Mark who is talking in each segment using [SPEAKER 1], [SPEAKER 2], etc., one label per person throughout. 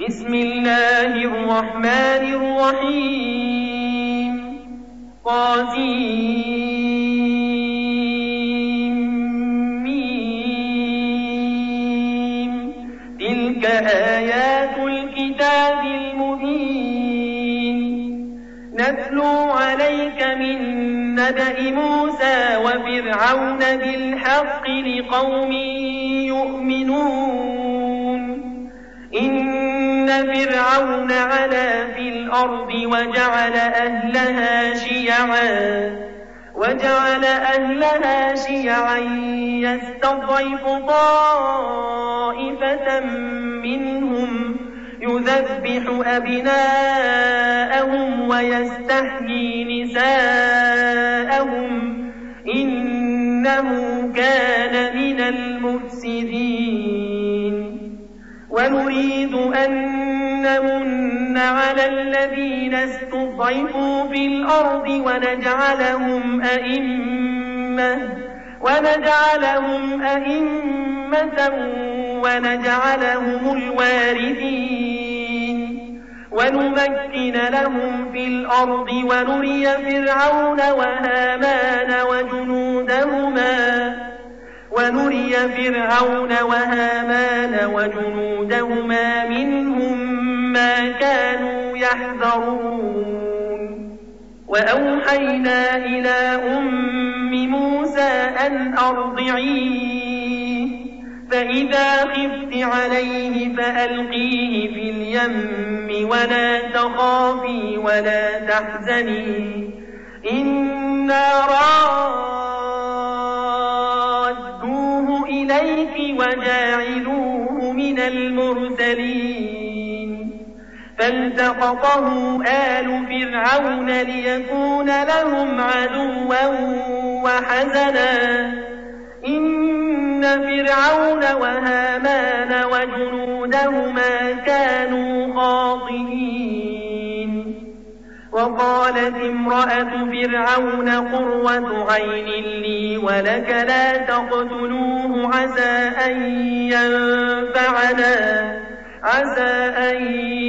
[SPEAKER 1] بسم الله الرحمن الرحيم طاسيم تلك آيات الكتاب المبين نتلو عليك من نبأ موسى وفرعون بالحق لقوم يؤمنون إن فرعون علا في الأرض وجعل أهلها شيعا يستضعف طائفة منهم يذبح أبناءهم ويستحيي نساءهم إنه كان من المفسدين ونريد أن نمن على الذين استضعفوا في الأرض ونجعلهم أئمة ونجعلهم الوارثين ونمكن لهم في الأرض ونري فرعون وهامان وجنودهما منهم ما كانوا يحذرون وأوحينا إلى أم موسى أن أرضعيه فإذا خفت عليه فألقيه في اليم ولا تخافي ولا تحزني إنا رادوه إليك وجاعلوه من المرسلين فالتقطه آل فرعون ليكون لهم عدوا وحزنا إن فرعون وهامان وجنودهما كانوا خاطئين وقالت امرأة فرعون قرة عين لي ولك لا تقتلوه عسى أن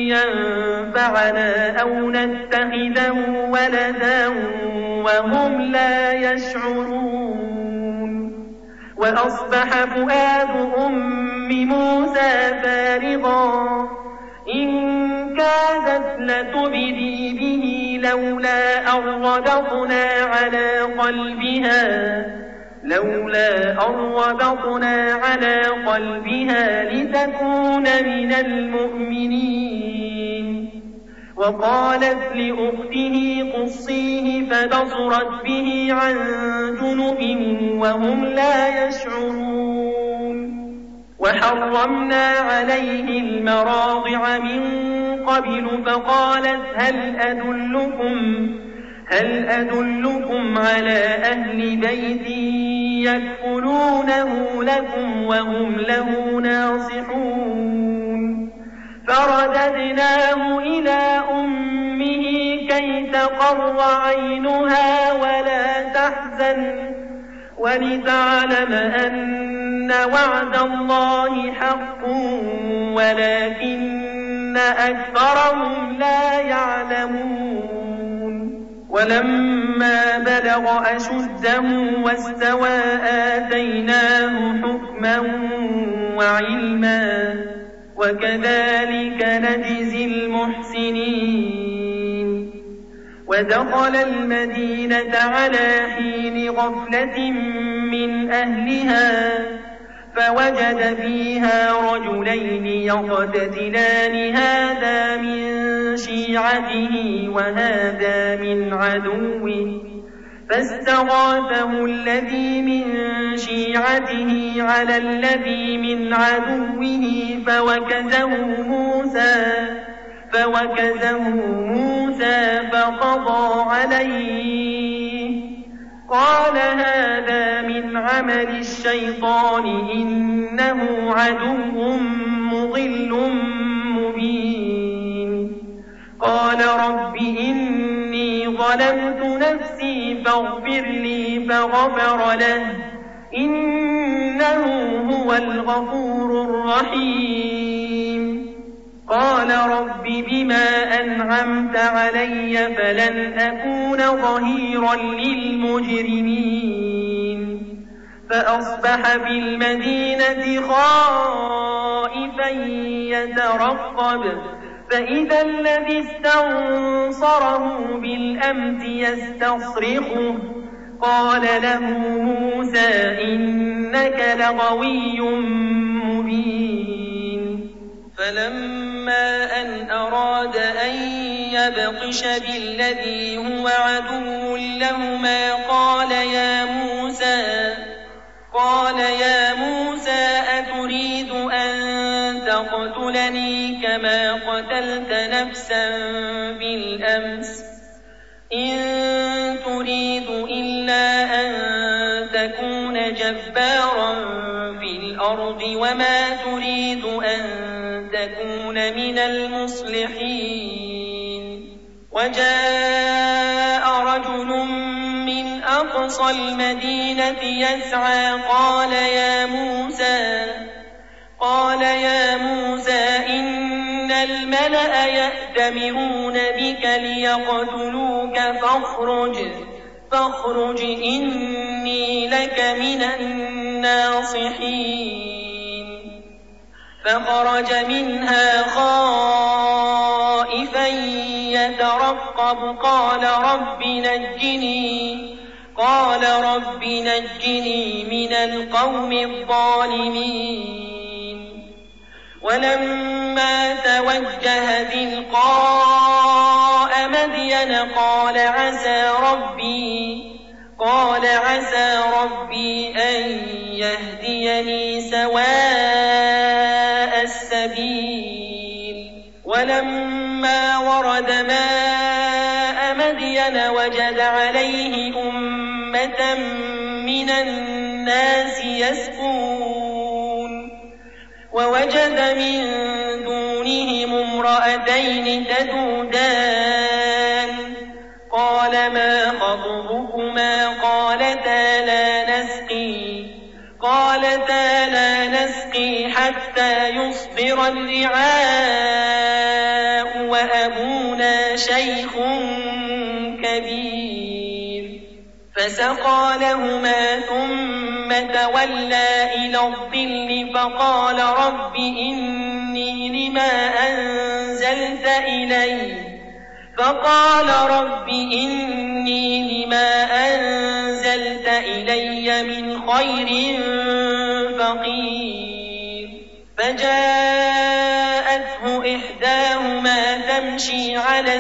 [SPEAKER 1] ينفعنا أو نتخذه ولدا وهم لا يشعرون وأصبح فؤاد أم موسى فارغا إن كادت لتبدي به لولا أن ربطنا على قلبها لتكون من المؤمنين وقالت لأخته قصيه فبصرت به عن جنب وهم لا يشعرون وحرمنا عليه المراضع من قبل فقالت هل أدلكم على أهل بيت يكفلونه لكم وهم له ناصحون فرددناه إلى أمه كي تقر عينها ولا تحزن ولتعلم أن وعد الله حق ولكن أكثرهم لا يعلمون ولما بلغ أشده واستوى آتيناه حكما وعلما وكذلك نجزي المحسنين ودخل المدينة على حين غفلة من أهلها فوجد فيها رجلين يقتتلان هذا من شيعته وهذا من عدوه فاستغاثه الذي من شيعته على الذي من عدوه فوكزه موسى فقضى عليه قال هذا من عمل الشيطان إنه عدو مضل مبين قال رب إني ظلمت نفسي فاغفر لي فغفر له إنه هو الغفور الرحيم قال رب بما أنعمت علي فلن أكون ظهيرا للمجرمين فأصبح بالمدينة خائفا يترقب فإذا الذي استنصره بالأمس يستصرخه قال له موسى إنك لغوي مبين فلما أن أراد أن يبطش بالذي هو عدو لهما قال يا موسى أتريد أن تقتلني كما قتلت نفسا بالأمس إن تريد إلا أن تكون جبارا في الأرض وما تريد أن تكون من المصلحين وجاء رجل من أقصى المدينة يسعى قال يا موسى إن الملأ يأتمرون بك ليقتلوك فاخرج إني لك من الناصحين فخرج منها خائفا يترقب قال رب نجني من القوم الظالمين ولما توجه تلقاء مدين قال عسى ربي أن يهديني سواء السبيل ولما ورد ماء مدين وجد عليه أمة من الناس يسقون ووجد من دونهم امرأتين تذودان قال ما خطبكما قالتا لا نسقي حتى يصدر الرعاء وأبونا شيخ كبير فسقى لهما ثم تولى إلى الظل فقال رب إني لما أنزلت إلي من خير فقير فجاءته إحداهما تمشي على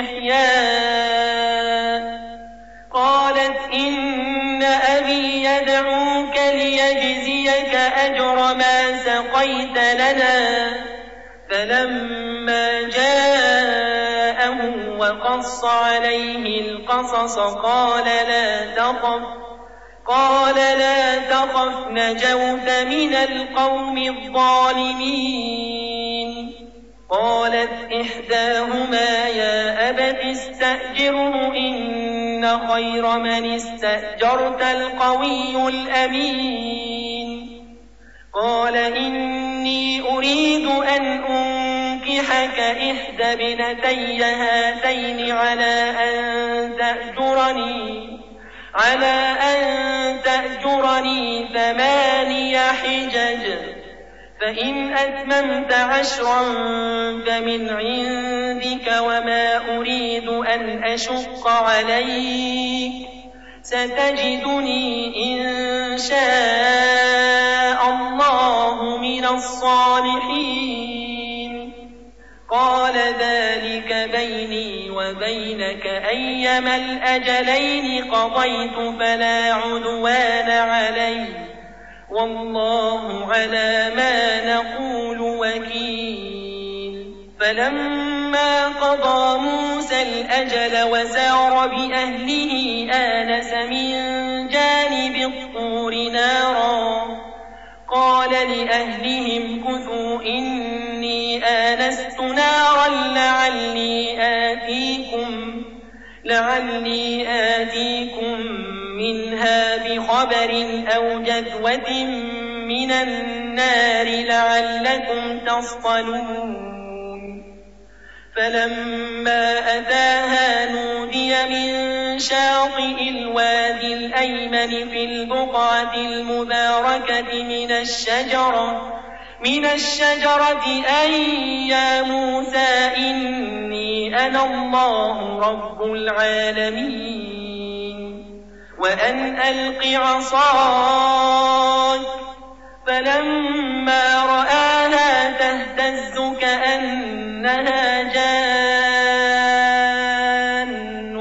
[SPEAKER 1] استحياء قالت إن أبي يدعوك ليجزيك أجر ما سقيت لنا فلما جاءه وقص عليه القصص قال لا تخف نجوت من القوم الظالمين قالت إحداهما يا أبت استأجره إن خير من استأجرت القوي الأمين قال إني أريد أن أنكحك إحدى ابنتي هاتين على أن تأجرني 8 حجج فإن أتممت 10 فمن عندك وما أريد أن أشق عليك ستجدني إن شاء الله من الصالحين قال ذلك بيني وبينك أيما الأجلين قضيت فلا عدوان علي والله على ما نقول وكيل فلما قضى موسى الأجل وسار بأهله آنس من جانب الطور نارا قال لأهلهم كثوا إني آنست نارا لعلي آتيكم منها بخبر أو جذوة من النار لعلكم تصطلون فلما أتاها نودي من شاطئ الوادي الأيمن في البقعة المباركة من الشجرة أن يا موسى إني أنا الله رب العالمين وأن ألق عصاك فلما رآها تهتز كأنها جان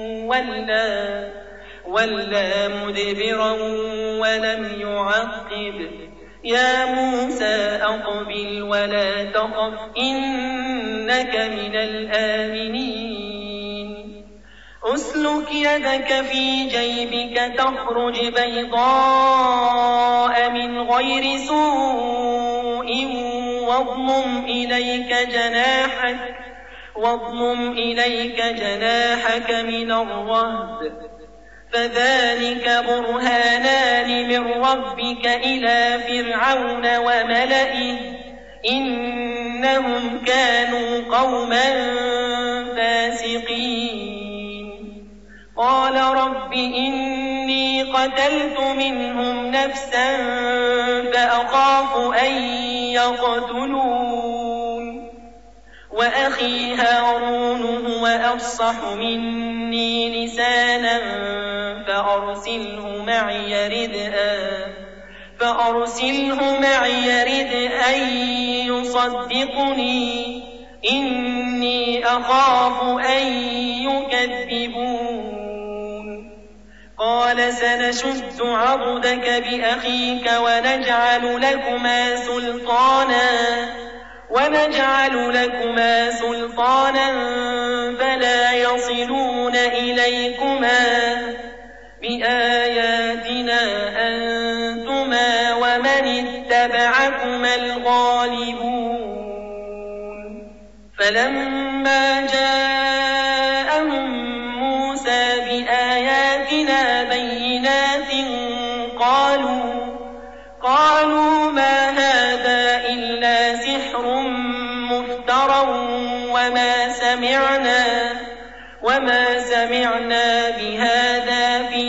[SPEAKER 1] ولا مدبرا ولم يعقب يا موسى أقبل ولا تخف إنك من الآمنين أسلك يدك في جيبك تخرج بيضاء من غير سوء واضمم إليك جناحك من الرهب فذلك برهانان من ربك إلى فرعون وملئه إنهم كانوا قوما فاسقين قال رب إني قتلت منهم نفسا فأخاف أن يقتلون وأخي هارون هو أفصح مني لسانا فأرسله معي رد أن يصدقني إني أخاف أن يكذبون قال سنشد عضدك بأخيك ونجعل لكما سلطانا فلا يصلون إليكما بآياتنا أنتما ومن اتبعكما الغالبون فلما جاءهم موسى بآياتنا بينات قالوا ما هذا إلا سحر مفترى وما سمعنا بهذا في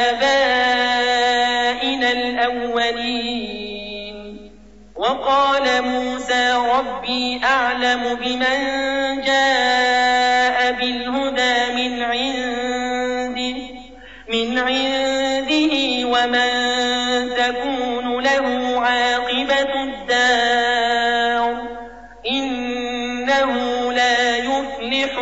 [SPEAKER 1] آبائنا الأولين وقال موسى ربي أعلم بمن جاء بالهدى من عنده ومن تكون له عاقبة الدار إنه لا يفلح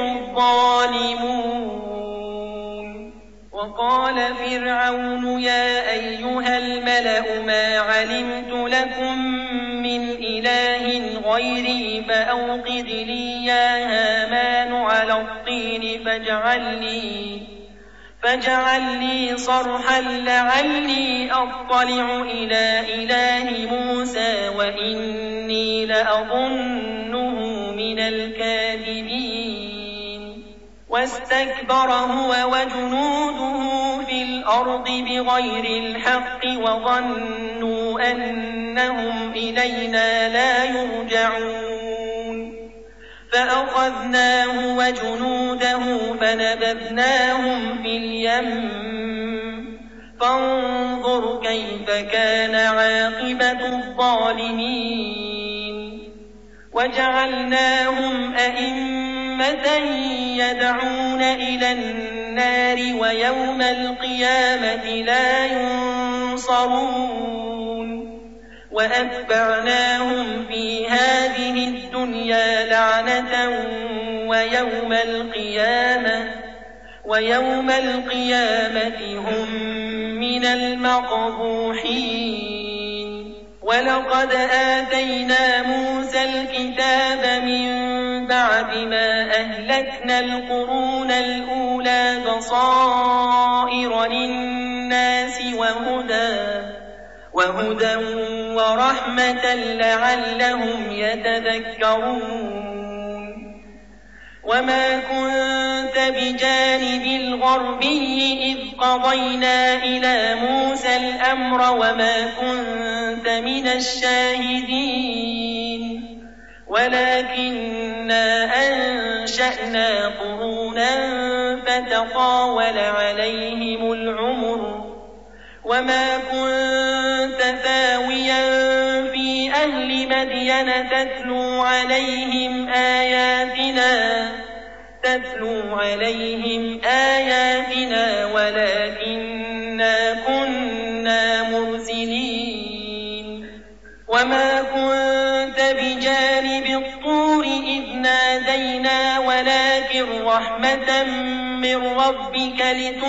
[SPEAKER 1] الظالمون وقال فرعون يا أيها الملأ ما علمت لكم من إله غيري فأوقد لي يا هامان على الطين فاجعل لي صرحا لعلي أطلع إلى إله موسى وإني لأظنه من الكاذبين واستكبر هو وجنوده في الأرض بغير الحق وظنوا أنهم إلينا لا يرجعون فأخذناه وجنوده فنبذناهم في اليم فانظر كيف كان عاقبة الظالمين وجعلناهم أئمة يدعون إلى النار ويوم القيامة لا ينصرون وأتبعناهم في هذه الدنيا لعنة ويوم القيامة هم من المقبوحين ولقد آتينا موسى الكتاب من بعد ما أهلكنا القرون الأولى بصائر للناس وهدى ورحمة لعلهم يتذكرون وما كنت بجانب الغربي إذ قضينا إلى موسى الأمر وما كنت من الشاهدين ولكننا أنشأنا قرونا فتطاول عليهم العمر وما كنت ثاويا في أهل مدين تتلو عليهم آياتنا ولكننا كنا مرسلين وما كنت بجانب الطور إذ نادينا ولكن رحمة من ربك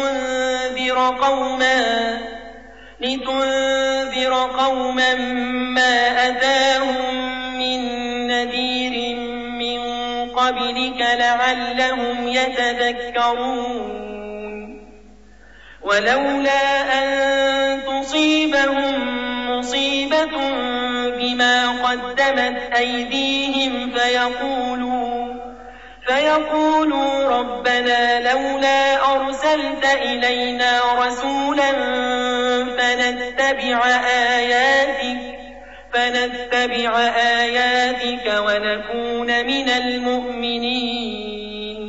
[SPEAKER 1] لتنذر قوما ما أتاهم من نذير من قبلك لعلهم يتذكرون ولولا أن تصيبهم مصيبة بما قدمت أيديهم فيقولوا ربنا لولا أرسلت إلينا رسولا فنتبع آياتك ونكون من المؤمنين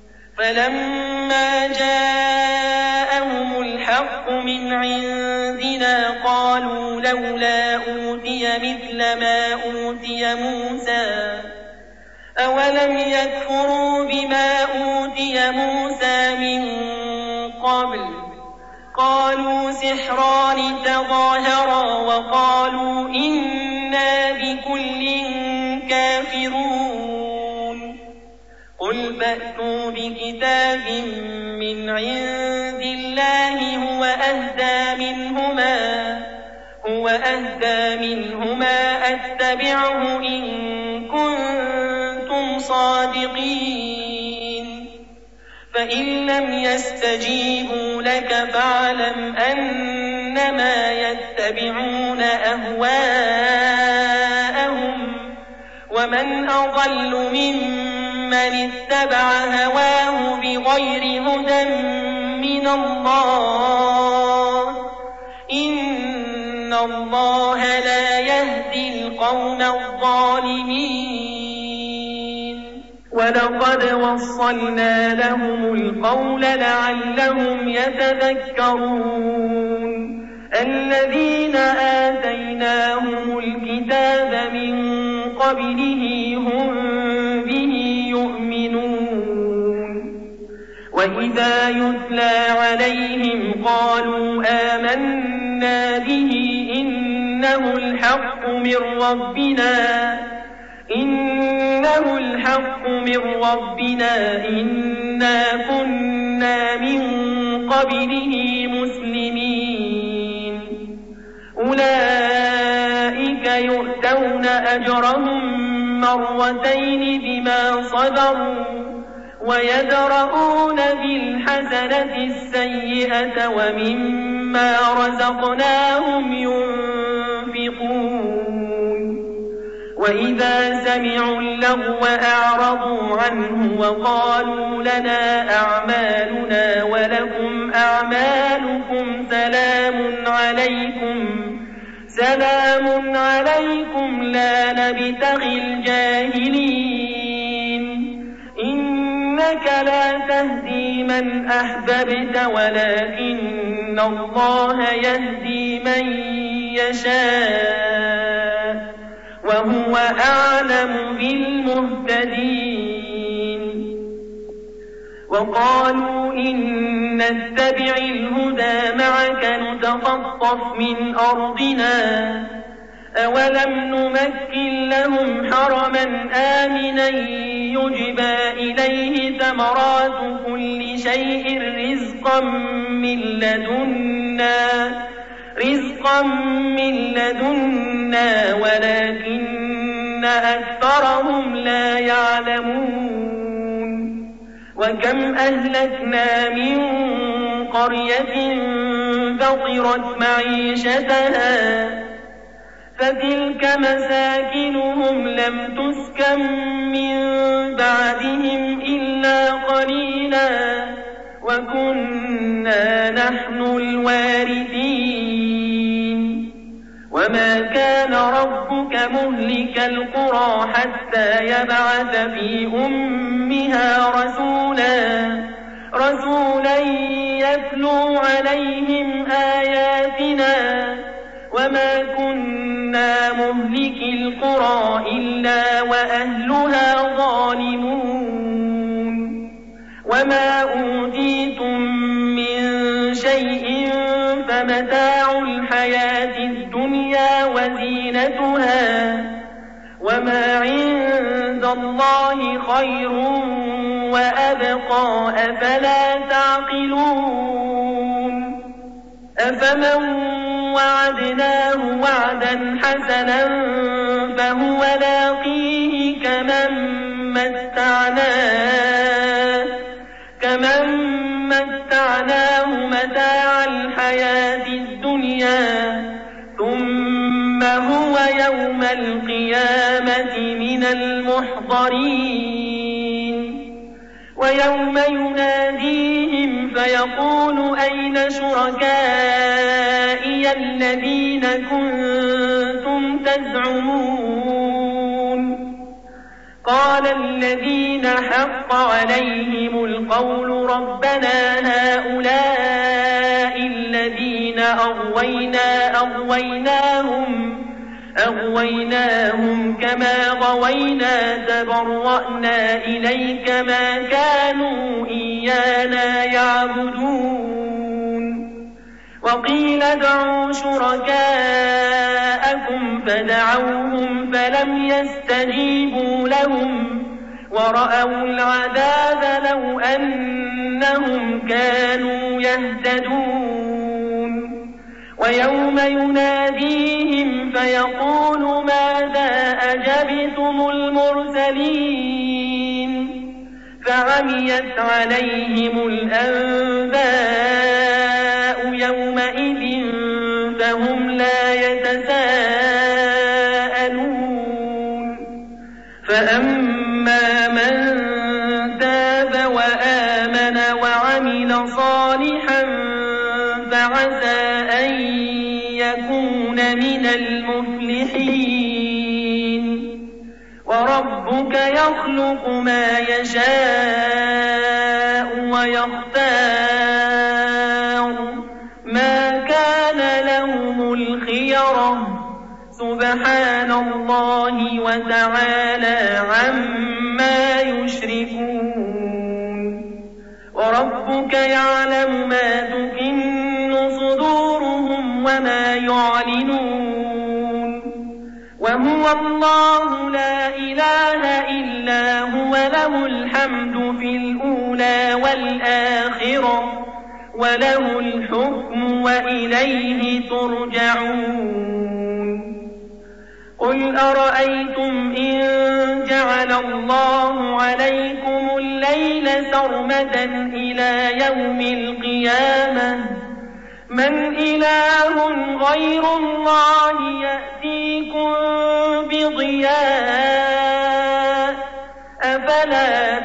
[SPEAKER 1] فلما جاءهم الحق من عندنا قالوا لولا أوتي مثل ما أوتي موسى أولم يكفروا بما أوتي موسى من قبل قالوا سحران تظاهرا وقالوا إنا بكل كافرون قل فأتوا بكتاب من عند الله هو أهدى منهما أتبعه إن كنتم صادقين فإن لم يستجيبوا لك فاعلم أنما يتبعون أهواءهم ومن أضل ممن اتبع هواه بغير هدى من الله إن الله لا يهدي القوم الظالمين ولقد وصلنا لهم القول لعلهم يتذكرون الذين آتيناهم الكتاب من قبله هم به يؤمنون وإذا يتلى عليهم قالوا آمنا به إنه الحق من ربنا إنا كنا من قبله مسلمين أولئك يؤتون أجرهم مرتين بما صبروا ويدرؤون بالحسنة السيئة ومما رزقناهم ينفقون وإذا سمعوا اللغو أعرضوا عنه وقالوا لنا أعمالنا ولكم أعمالكم سلام عليكم لا نبتغي الجاهلين إنك لا تهدي من أحببت ولكن الله يهدي من يشاء وهو أعلم بالمهتدين وقالوا إن نتبع الهدى معك نتخطف من أرضنا أولم نمكن لهم حرما آمنا يجبى إليه ثمرات كل شيء رزقا من لدنا ولكن أكثرهم لا يعلمون وكم أهلكنا من قرية بطرت معيشتها فتلك مساكنهم لم تسكن من بعدهم إلا قليلا وكنا نحن الوارثين وما كان ربك مهلك القرى حتى يبعث في أمها رسولا يتلو عليهم آياتنا وما كنا مهلك القرى إلا وأهلها ظالمون وما أوتيتم من شيء فمتاع الحياة الدنيا وزينتها وما عند الله خير وأبقى أفلا تعقلون أفمن وعدناه وعدا حسنا فهو لاقيه كمن متعناه متاع الحياة الدنيا ثم هو يوم القيامة من المحضرين ويوم يناديهم فيقول أين شركائي الذين كنتم تزعمون قال الذين حق عليهم القول ربنا هؤلاء الذين أغويناهم كما غوينا تبرأنا إليك ما كانوا إيانا يعبدون وقيل ادعوا شركاءكم فدعوهم فلم يستجيبوا لهم ورأوا العذاب لو أنهم كانوا يهتدون ويوم يناديهم فيقول ماذا أجبتم المرسلين فعميت عليهم الأنباء يومئذ فهم لا يتساءلون فأما من تاب وآمن وعمل صالحا فعسى أن يكون من المفلحين وربك يخلق ما يشاء ويختار ما كان لهم الخيرة سبحان الله وتعالى عما يشركون وربك يعلم ما تكن صدورهم وما يعلنون وهو الله لا إله إلا هو له الحمد في الأولى والآخرة وله الحكم وإليه ترجعون قل أرأيتم إن جعل الله عليكم الليل سرمدا إلى يوم القيامة من إله غير الله يأتيكم بضياء أفلا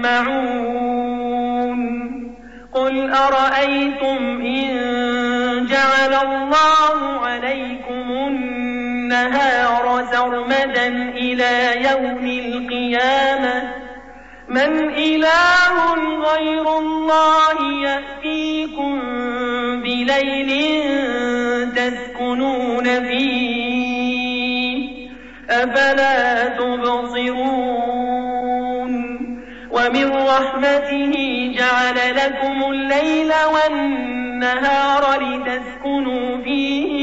[SPEAKER 1] تسمعون قل أرأيتم إن جعل الله عليكم النهار سرمدا إلى يوم القيامة من إله غير الله يأتيكم بليل تسكنون فيه أفلا تبصرون ومن رحمته جعل لكم الليل والنهار لتسكنوا فيه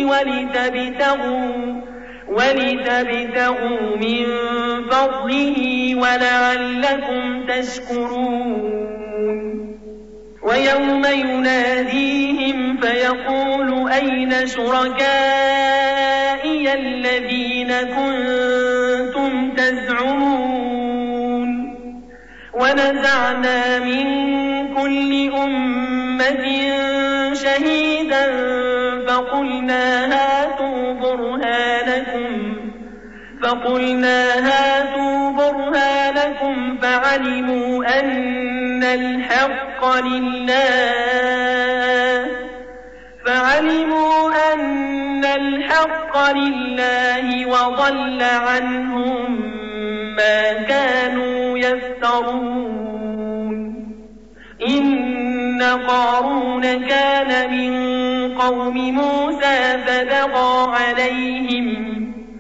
[SPEAKER 1] ولتبتغوا من فضله ولعلكم تشكرون ويوم يناديهم فيقول أين شركائي الذين كنتم تزعمون ونزعنا من كل أمة شهيدا فقلنا هاتوا برهانكم فعلموا أن الحق لله وضل عنهم ما كانوا يفترون إن قارون كان من قوم موسى فبغى عليهم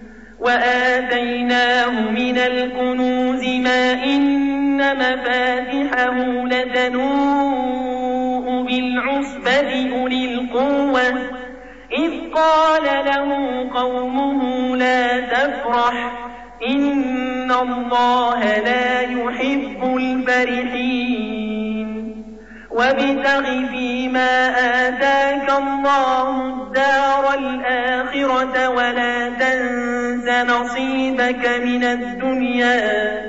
[SPEAKER 1] وآتيناه من الكنوز ما إن مفاتحه لتنوء بالعصبة أولي القوة إذ قال له قومه لا تفرح إن الله لا يحب الفرحين وابتغ فيما آتاك الله الدار الآخرة ولا تنس نصيبك من الدنيا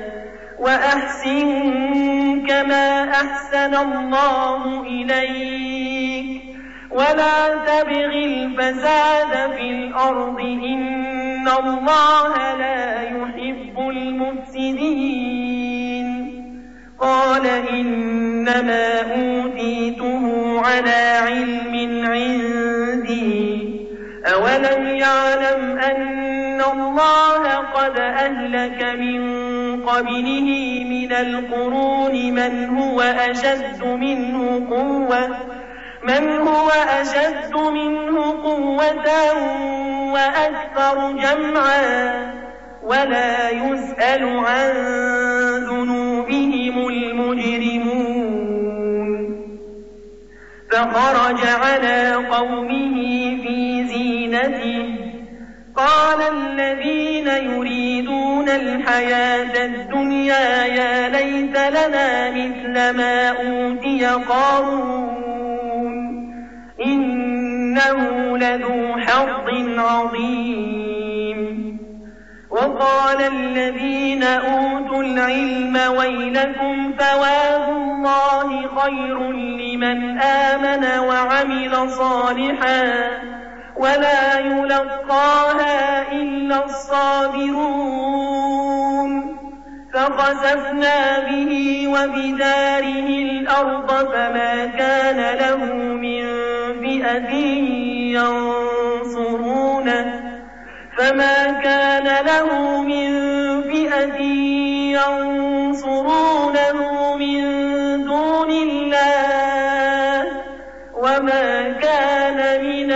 [SPEAKER 1] وأحسن كما أحسن الله إليك ولا تبغ الفساد في الأرض إن الله لا يحب المفسدين قال إنما أوتيته على علم عندي أولم يعلم أن الله قد أهلك من قبله من القرون من هو أشد منه قوة وأكثر جمعا ولا يسأل عن ذنوبهم المجرمون فخرج على قومه في زينته قال الذين يريدون الحياة الدنيا يا ليت لنا مثل ما أوتي قارون إنه لذو حظ عظيم وقال الذين أوتوا العلم ويلكم ثواب الله خير لمن آمن وعمل صالحا ولا يلقاها إلا الصابرون فخسفنا به وبداره الأرض فما كان له من فئة ينصرونه من دون الله وما كان من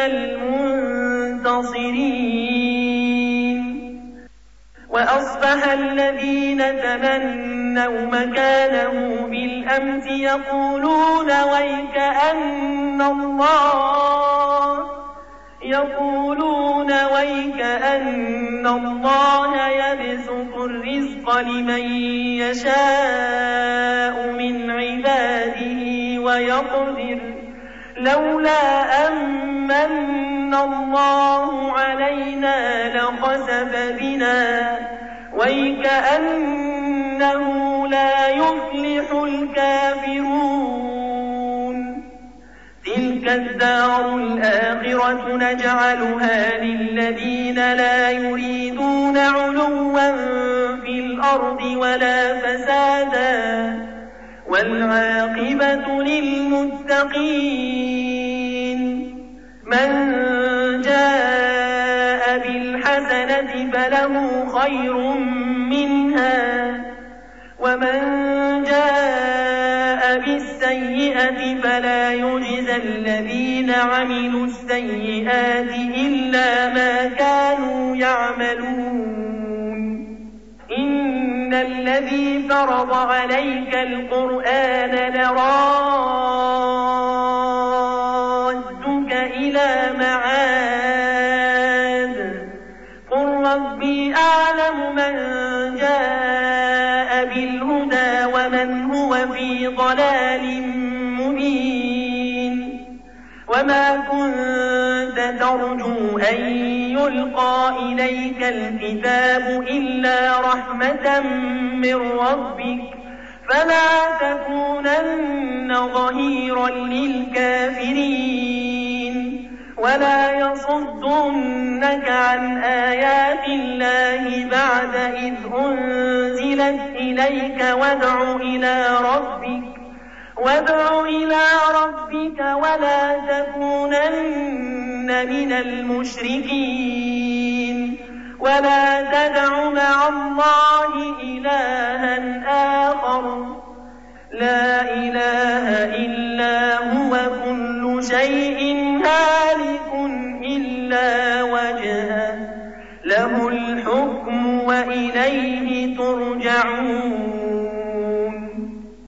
[SPEAKER 1] المنتصرين وأصبح الذين تمنوا مكانه بالأمس يقولون ويكأن الله يبسط الرزق لمن يشاء من عباده ويقدر لولا أمن الله علينا لخسف بنا ويكأنه لا يفلح الكافرون تلك الدار الآخرة نجعلها للذين لا يريدون علوا في الأرض ولا فسادا والعاقبة للمتقين من جاء بالحسنة فله خير منها ومن جاء بالسيئة فلا يجزى الذين عملوا السيئات إلا ما كانوا يعملون إن الذي فرض عليك القرآن لرادك إلى معاد قل ربي أعلم من جاء بالهدى ومن هو في ضلال مبين وما كنت ترجو أن يلقى إليك الكتاب إلا رحمة من ربك فلا تكونن ظهيرا للكافرين ولا يصدنك عن آيات الله بعد إذ أنزلت إليك وادع إلى ربك ولا تكونن من المشركين ولا تدع مع الله إلها آخر لا إله إلا هو كل شيء هالك إلا وجهه له الحكم وإليه ترجعون